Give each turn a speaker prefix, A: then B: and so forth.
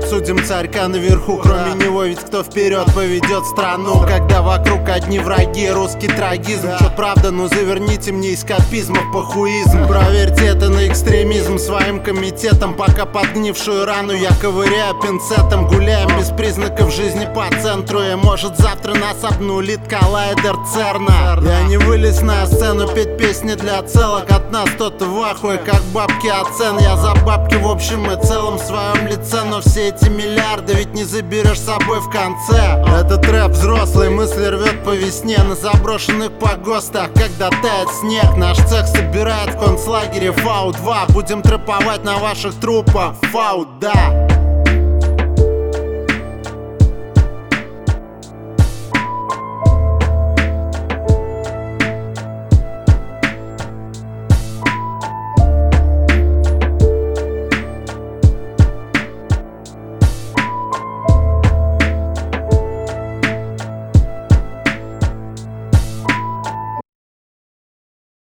A: обсудим царька наверху. Кроме него ведь кто вперед поведет страну, когда вокруг одни враги, русский трагизм. Чё правда, ну заверните мне эскапизм, похуизм. Проверьте это на экстремизм своим комитетом, пока подгнившую рану я ковыряю пинцетом. Гуляем без признаков жизни по центру, и может завтра нас обнулит коллайдер Церна. Я не вылез на сцену петь песни для целок, от нас тот в ахуе, как бабки от цен. Я за бабки в общем и целом в своем лице, но все эти миллиарды ведь не заберешь с собой в конце. Этот рэп взрослый, мысли рвет по весне на заброшенных погостах, когда тает снег. Наш цех собирает в концлагере Фау-2. Будем трэповать на ваших трупах, Фау, да.